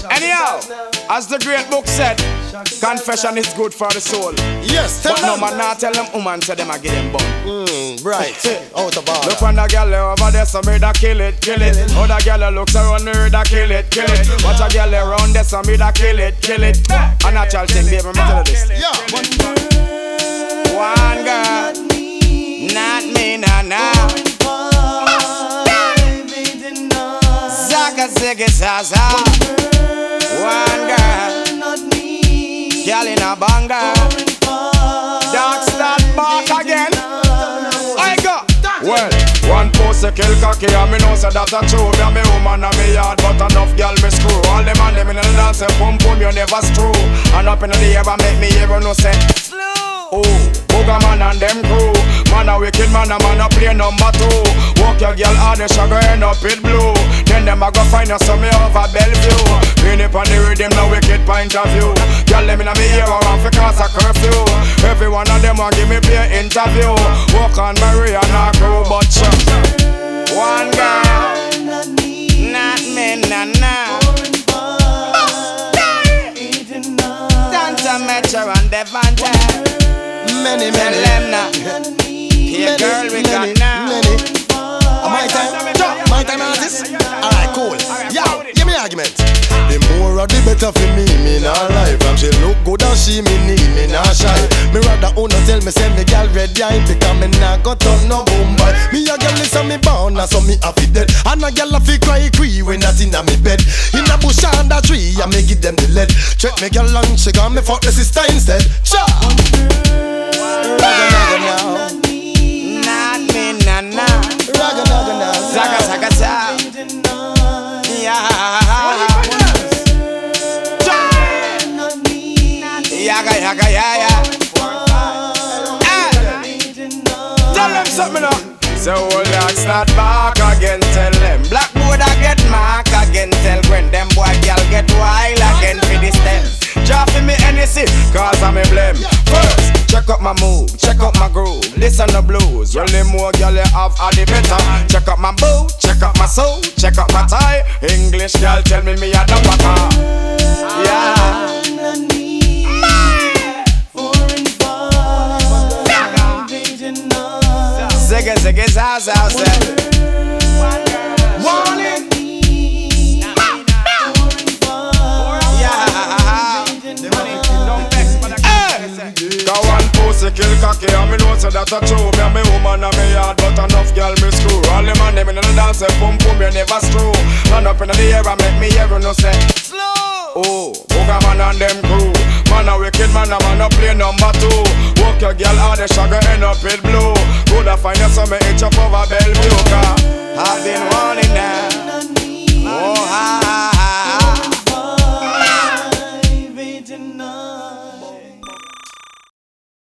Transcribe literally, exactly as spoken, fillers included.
Anyhow, as the great book said, confession is good for the soul. Yes, tell but them. no man not tell them woman say them a give them bun. Mm, right, out of order. Look on the girl over there, so me da kill it, kill it. Other girl looks around me, da kill it, kill it. Watch a girl around there, so me da kill it, kill it. A natural thing, baby, me tell you this. Yeah. One girl, not me, nah, nah. Zaga, ziggy, zaza. One girl, not me. girl in a banger. Dark start back again. I go. Well, one post a kill cocky and me know say that a true. Me a me woman and me yard, but enough girl me screw. All them and them in the dance say pum pum you never screw. And up in the air and make me ever no say oh, Booga man and them crew. Man a wicked man, a man a play number two. Walk your girl hard, the sugar end up it blue. Then them a go find us some me over Bellevue. Lean up on the rhythm, no wicked point of view. Girl them in a me ear around for cause a curfew. Every one of them a give me play interview. Walk on Maria and a crew, but sure. One girl, not me, nah nah. Tanta Metro and Devante. Many, many, here girl we got now. Many. Oh, my time, my time artist. Alright, cool. Yo, give me argument. The more of the better for me, me not lie. From she look good and she me need, me not shy. Me rather uno tell me send the girl red eye because me not got on no boom boy. Me a girl listen me bound and so me a fit dead. And a girl a fi cry cry when that inna me bed. In a bush under tree, I me give them the lead. Check me girl and she got me fuck the sister instead. Cha. Raga naga now. Not me, nah nah. Raga naga now. Zaga zaga zaga. Yeah. Yaga yaga yeah yeah. Tell them something now. So old dogs not back again. Tell them Blackboard I get mark again. Tell when them boy girl get wild again for this step. Drop me any see, cause I'm a blame. First, check out my move, check out my groove. Listen to blues, really more girl you have are the better. Check out my boot, check out my soul, check out my tie. English girl tell me me a the backer. Yeah. Zigga zigga zaza zaza. Warning. Go one pussy kill cocky and me know say that a true. Me and me woman and me yard, but enough girl me screw. All them and them in the dance say pum pum you never screw. Hand up in the air and make me hear no say slow. Oh, Booga man and them crew. Man a wicked man, a man a play number two. Walk your girl hard, the sugar end up it blue. Coulda find you some itch up over Bellevue. Have been